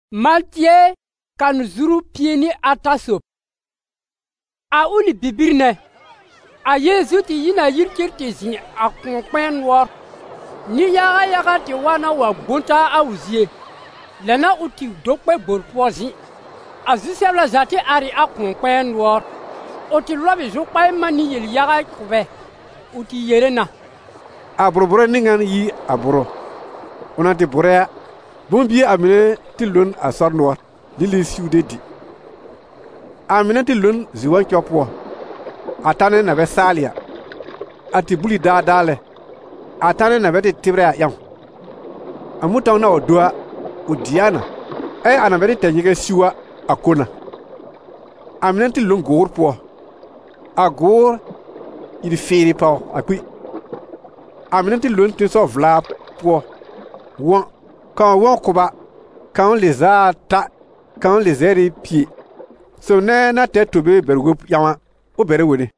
Maltie kan zuru pieni atasop. A uli bibirne. A Yesu ti yina yirkirti zin a konkwen war. Ni yaga ti wana wa gonta a uzie. Lena uti dokwe borpozi. A zisebla zati ari a konkwen war. Oti lobi zokpai mani yel yaga kube. Uti yerena. Abrobore ningan yi abro. Onati borea. Bombi amine tilun a sornoir. Lili siude di. Amine tilun ziwan chopo. Atane na vesalia. Ati buli dale. Atane na vete tibrea yang. Amuta na odua udiana. Anavete tenyege siwa akona. Amine tilun gour po. A gour il feri pa akui. Amine tilun tiso vla po. Wan. Quand on koba, quand les a ta, quand les a pieds. So na tête to be bergoup yawa, o berewone.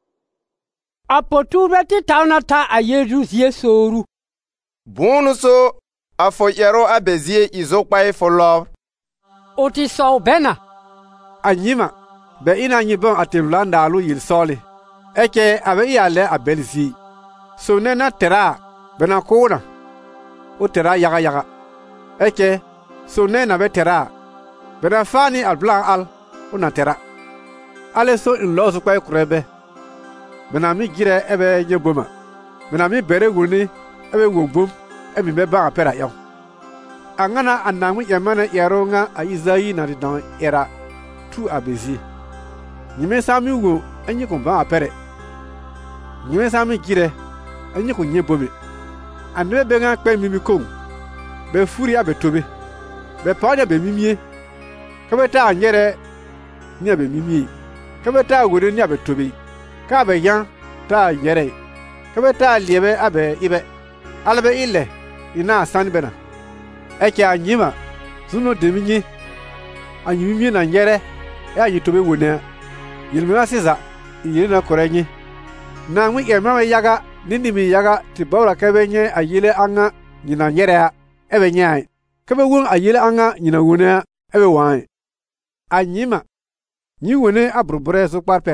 Apotu beti taunata a Yesus yesoru. Bonu so, a foyero a bezie izokpae for love. Oti so bena. Anyima, be ina nyibon atemlanda alu yil sole. Eke ave yale a belzi. So na tera, bena kona. O tera yaga. Eke, so na vetera. Bena fani al blanc al, una tera. Ale so in lozu kwa kurebe. Bena mi gire ebe nyeboma. Bena mi bere wuni ebe wogbom ebe meba apera yaw. Angana anamu yamana yaronga a Isaïe na didan era tu abezi. Nyime sami wo anyi ko ba apere. Nyime sami gire anyi ko nyebomi. Anwe benga kwa mimi kong. Be furi abe tobe. Be panya be mimie. Kabeta anyere ni abe mimie. Kabeta wore ni abe tobe. Ka be yan ta yere. Kabeta liebe abe ibe. Albe ile ina san bena. Eke anyima zuno deminye. Anyimie na nyere ya yitobe wona. Yilmema siza yina korenye. Na nwi yema yaga nindimi yaga tibawla kabenye ayile anga nyina nyere ya. Ebe nyai, kebe wun ayile anga nyina wune ebe wai. Anyima, nyi wune abrubure so kparpet.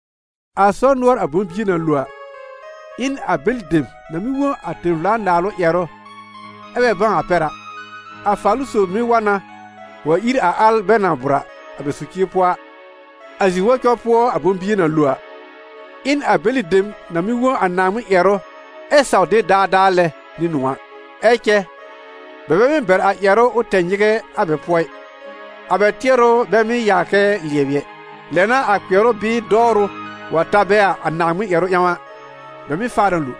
Ason nwar abumbi na lua. In abeldim na mi wun atemla nalo yero. Ebe ban apera. Afalu so mi wana wa iri a al bena bura abesuki poa. Aziwa chopo abumbi na lua. In abeldim na mi wun anamu yero. Esaude dadale ni nuwa. Eke. Bebe mi ber a yero o tenyige abe poi. Abe tiero be mi yake liebie. Lena a kwero bi doru watabea anamu yero yawa. Be mi faranlu.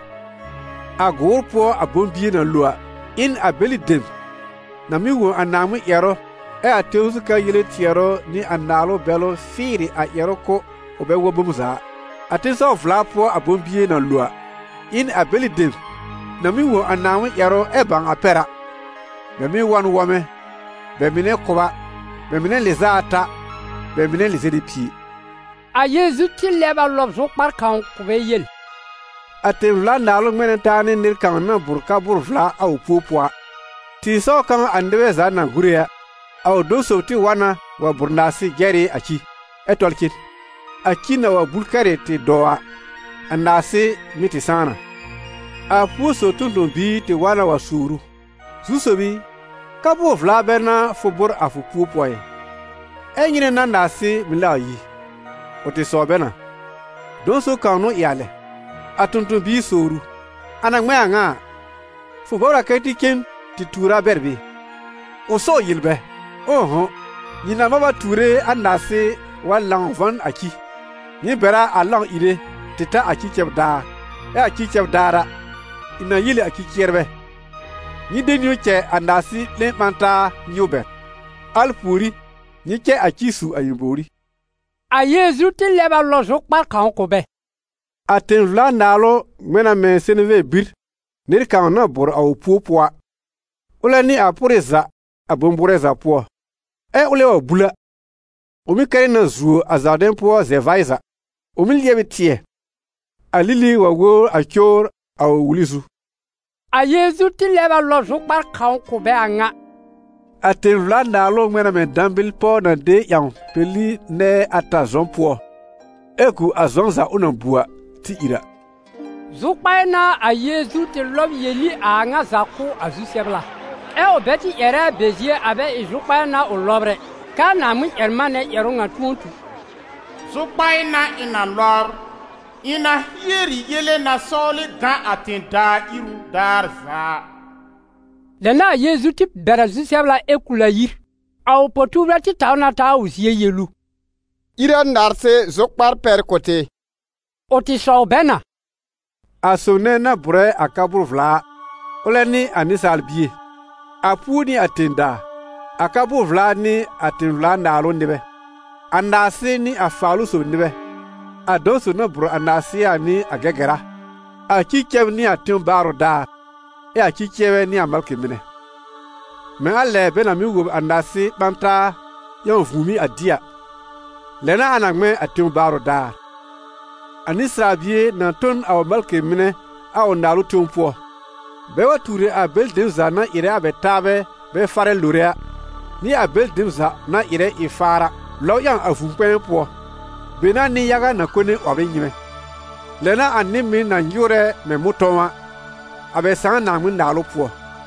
A gorpo abombi na lua. In abeli dem. Na mi wo anamu yero. A teusuka yele tiero ni analo belo firi a yero ko obe wo bumuza. Atinso vlapo abombi na lua. In abeli dem. Na mi wo anamu yero bang apera. Bemi wan wome, bemine koba, bemine lezata, bemine lezedi pi. A Yesu ti leba lobzo parkan kube yel. Atem la nalo mene tani nir kan na burka burfla au pupua. Ti so kan andebe za na guria, au doso ti wana wa burnasi geri aki, etolkin. Aki na wa bulkare ti doa, andasi miti sana. A puso tundun bi ti wana wa suru. Zusobi, kabo vla bena fubur afupu poye. Enyine na nasi mila yi. Oti so bena. Donso kanu yale. Atuntun bi soru. Anangme anga. Fubura keti ken titura berbi. Oso yilbe. Oho. Nina maba ture anasi walang van aki. Ni bera alang ire tita aki chebda. Aki chebdara. Ina yile aki kierbe. Ni denyo che andasi le manta nyubet. Alpuri ni che akisu ayubori. A Yesu ti leba lozo parkan kube. Aten vla nalo mena me seneve bir. Nir kan na bor au pupua. Ula ni apureza abombureza po. Ule wa bula. Umi kare na zuo azaden po zevaiza. Umi liebe tie. Alili wa go akyor au ulizu. A Yesu ti leba lozo parkan kube anga. Aten landa lo ngwena me dambil po na de yang peli ne ata zon po. Eku azonza unambua ti ira. Zukpaina a Yesu te lob yeli a nga zaku azusebla. E obeti ere bezie abe zukpaina o lobre. Kana mu ermane yeronga tuntu. Zukpaina ina lor. Ina yeri yele na soli gan atenda iru darza. Lena Yesu tip bera zusebla ekula yir. Au potubra ti tauna ta usie yelu. Ira narse zokpar per kote. Oti so bena. Asone na bre akabur vla. Oleni anisal bie. Apuni atenda. Akabur vla ni atin vla ndalo nibe. Andase ni afalu so nibe. Adoso na bro andasia ni agegera. Akikev ni atin baro da. E akikewe ni amalke mine. Me ale bena mi wo andase banta yon vumi adia. Lena anagme atin baro da. Anisra bie na ton aw malke mine aw ndalu tumpo. Bewa ture a bel dimza na ire abetabe be fare lurea. Ni a bel dimza na ire ifara. Lo yang afumpen po. Bena ni yaga na kone obe nyime. Lena animi na nyure me mutoma. Abe sanga na mun ndalu po.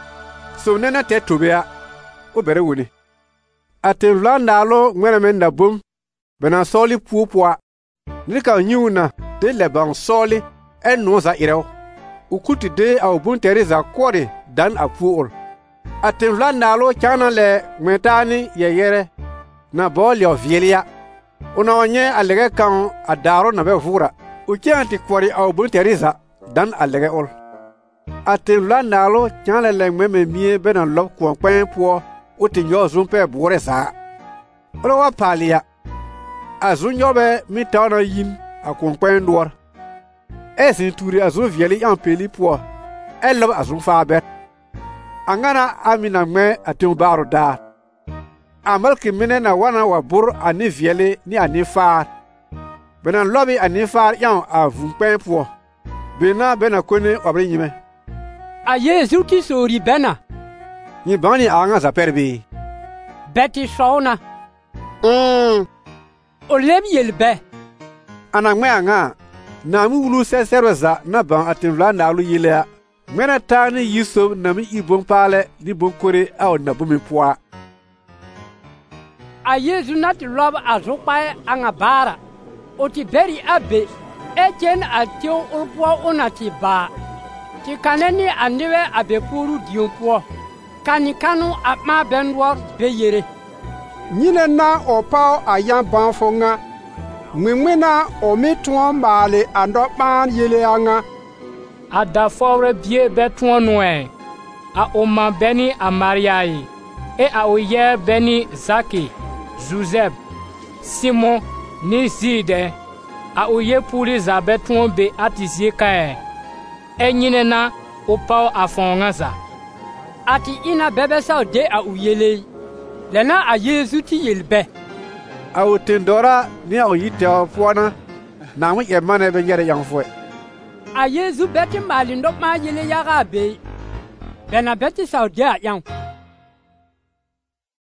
So nena te tobea obere woni. Ate vlandalo ngwena men na bum. Bena soli puopwa. Nika nyuna de leban soli en noza ireo. Ukuti de au bunteriza kore dan apuol. Aten vlandalo chana le metani yeyere na boli ovielia. Una onye alege kan adaro na be vura. Ukianti kwari au bunteriza dan alege ol. Aten vlandalo chana le meme mie bena lop kwankwen po uti nyo zumpe bure sa. Olo wa palia. Azun yobe mi tawana yin a kwankwen duwar. Esin turi azun vieli yan peli po. Elob azun fabet. Angana amina me atin baro da. Amalki mine na wana wa bur ani vieli ni ani far. Benan lobi ani far yan a vunkwen po. Bena kone obri nyime. A Yesu ti sori bena. Ni bani anga za perbi. Beti shona. O lebi yelbe. Anagme anga. Na mu wulu seserweza na ban atin vlanda alu yilea. Mwena tani yiso na mi ibon pale ni bon kore au na bumi poa. A Yesu nati lob azukpae anga bara. Oti beri abe. Echen atio ulpoa onati ba. Ti kaneni andiwe abe puru dionpoa. Kanikanu apma benwar beyere. Nyine na opao ayan banfonga. Mwemwena omitwan bale andokpan yele anga. Ada fawre bie betuan noe. A oma beni a Mariai. E a oye beni Zaki, Joseph, Simon, ni Zide. A oye puli za betuan be atizie kae. E nyine na opao afonga za. Ati ina bebe sao de a uyele. Lena a Yesu ti yelbe. Au tindora ni au yite puana. Na mu yemane be nyere yang fwe. A Yesu beti malindo ma yele yaga be. Bena beti sao de a yang.